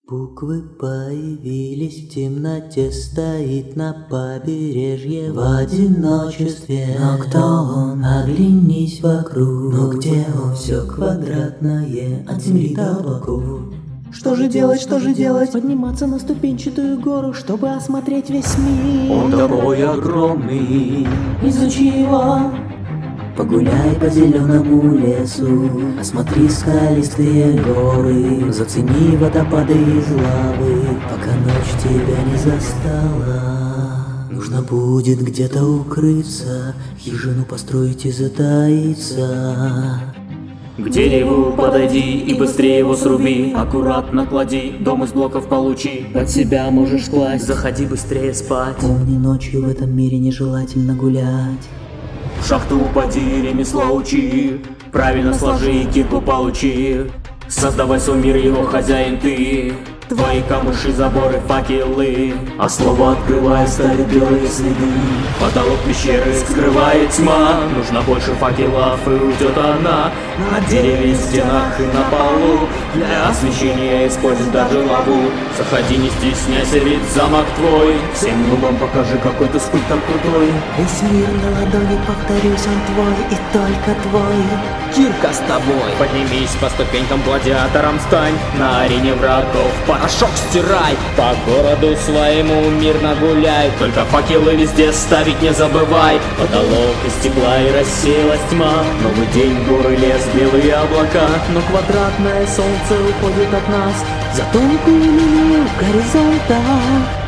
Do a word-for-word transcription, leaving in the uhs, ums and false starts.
Буквы появились в темноте, стоит на побережье в одиночестве. Но кто он? Оглянись вокруг. Но где он? Все квадратное, от земли до облаков. Что же делать, что же делать? Подниматься на ступенчатую гору, чтобы осмотреть весь мир. Он такой огромный. Изучи его. Погуляй по зеленому лесу, осмотри скалистые горы, зацени водопады из лавы, пока ночь тебя не застала. Нужно будет где-то укрыться, хижину построить и затаиться. К дереву подойди и быстрее его сруби. Аккуратно клади, дом из блоков получи. Под себя можешь класть. Заходи быстрее спать. Помни, ночью в этом мире нежелательно гулять. В шахту упади, ремесло учи. Правильно сложи и кирку получи. Создавай свой мир, его хозяин ты. Твои камыши, заборы, факелы. А слово открывая ставит белые следы. Потолок пещеры скрывает тьма. Нужно больше факелов и уйдет она. На дереве, стенах и на полу. Для освещения используй даже лаву. Заходи, не стесняйся, ведь замок твой. Всем нубам покажи, какой ты скульптор крутой. Весь мир на ладони, повторюсь, он твой и только твой. Кирка с тобой. Поднимись по ступенькам, гладиатором стань. На арене врагов порошок стирай. По городу своему мирно гуляй. Только факелы везде ставить не забывай. Потолок из стекла и рассеялась тьма. Новый день, горы, лес, белые облака. Но квадратное солнце уходит от нас за тонкую линию горизонта.